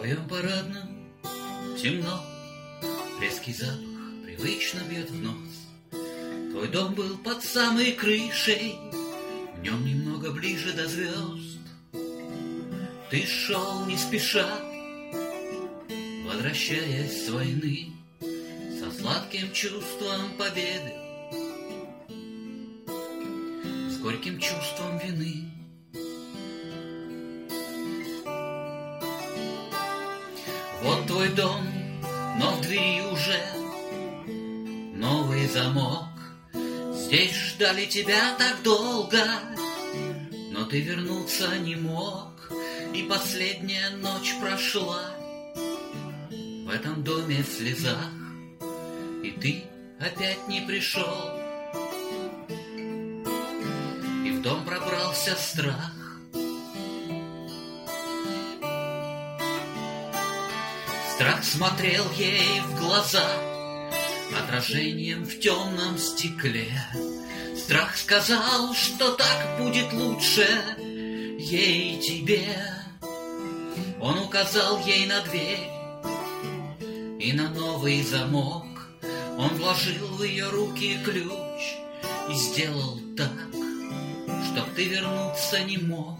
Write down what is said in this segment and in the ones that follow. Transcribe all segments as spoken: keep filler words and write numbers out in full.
твоем парадном темно, резкий запах привычно бьет в нос. Твой дом был под самой крышей, в нем немного ближе до звезд. Ты шел не спеша, возвращаясь с войны, со сладким чувством победы, с горьким чувством вины. Вот твой дом, но в двери уже новый замок. Здесь ждали тебя так долго, но ты вернуться не мог. И последняя ночь прошла в этом доме в слезах, и ты опять не пришел, и в дом пробрался страх. Страх смотрел ей в глаза отражением в темном стекле. Страх сказал, что так будет лучше ей и тебе. Он указал ей на дверь и на новый замок. Он вложил в ее руки ключ и сделал так, чтоб ты вернуться не мог.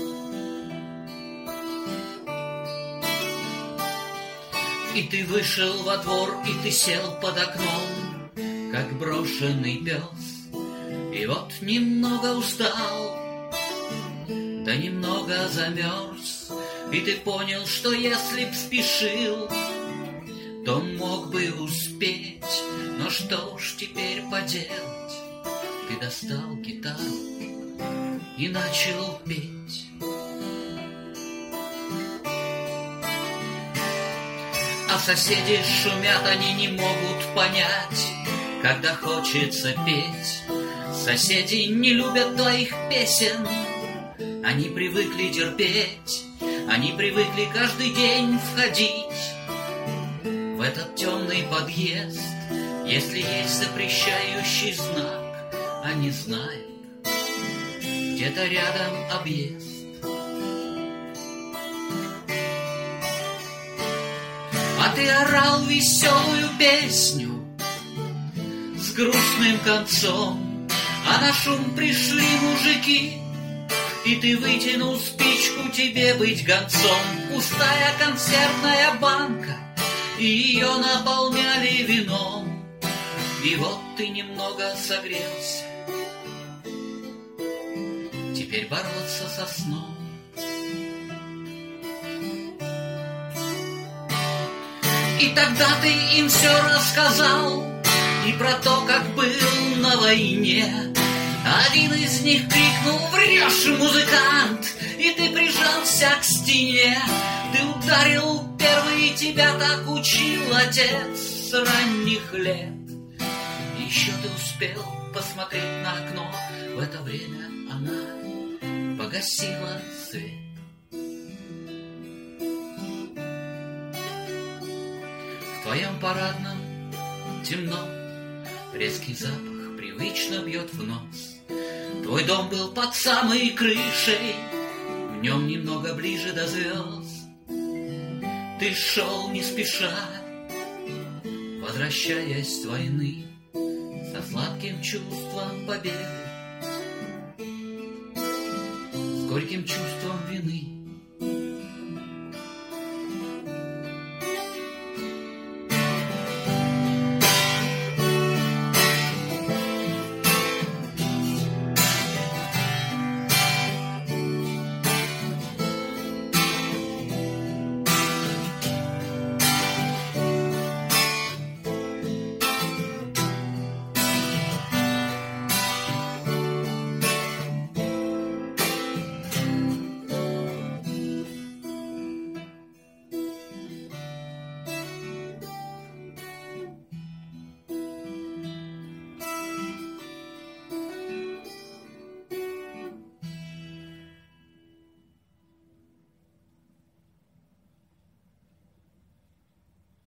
И ты вышел во двор, и ты сел под окном, как брошенный пес. И вот немного устал, да немного замерз. И ты понял, что если б спешил, то мог бы успеть. Но что уж теперь поделать? Ты достал гитару и начал петь. А соседи шумят, они не могут понять, когда хочется петь. Соседи не любят твоих песен, они привыкли терпеть. Они привыкли каждый день входить в этот темный подъезд. Если есть запрещающий знак, они знают, где-то рядом объезд. А ты орал веселую песню с грустным концом, а на шум пришли мужики, и ты вытянул спичку, тебе быть гонцом. Пустая консервная банка, и ее наполняли вином. И вот ты немного согрелся, теперь бороться со сном. И тогда ты им все рассказал, и про то, как был на войне. Один из них крикнул: «Врешь, музыкант!» И ты прижался к стене. Ты ударил первый, тебя так учил отец с ранних лет. Еще ты успел посмотреть на окно, в это время она погасила свет. В твоем парадном темно, резкий запах привычно бьет в нос. Твой дом был под самой крышей, в нем немного ближе до звезд. Ты шел не спеша, возвращаясь с войны, со сладким чувством победы, с горьким чувством вины.